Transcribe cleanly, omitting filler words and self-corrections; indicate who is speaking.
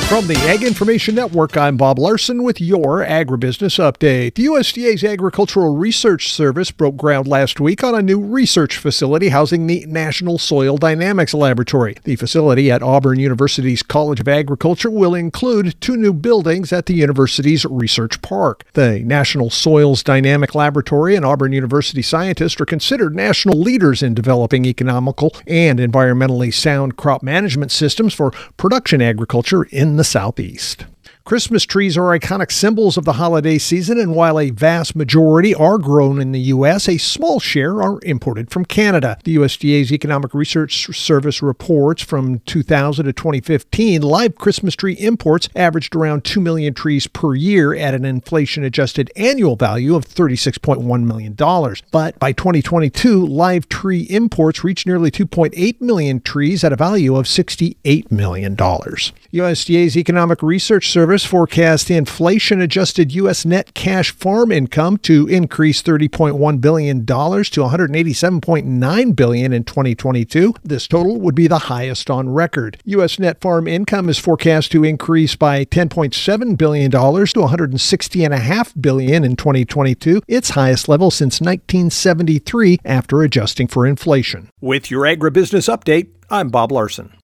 Speaker 1: From the Ag Information Network, I'm Bob Larson with your Agribusiness Update. The USDA's Agricultural Research Service broke ground last week on a new research facility housing the National Soil Dynamics Laboratory. The facility at Auburn University's College of Agriculture will include 2 new buildings at the university's research park. The National Soils Dynamic Laboratory and Auburn University scientists are considered national leaders in developing economical and environmentally sound crop management systems for production agriculture in the Southeast. Christmas trees are iconic symbols of the holiday season, and while a vast majority are grown in the U.S., a small share are imported from Canada. The USDA's Economic Research Service reports from 2000 to 2015, live Christmas tree imports averaged around 2 million trees per year at an inflation-adjusted annual value of $36.1 million. But by 2022, live tree imports reached nearly 2.8 million trees at a value of $68 million. USDA's Economic Research Service forecast inflation-adjusted U.S. net cash farm income to increase $30.1 billion to $187.9 billion in 2022. This total would be the highest on record. U.S. net farm income is forecast to increase by $10.7 billion to $160.5 billion in 2022, its highest level since 1973 after adjusting for inflation. With your Agribusiness Update, I'm Bob Larson.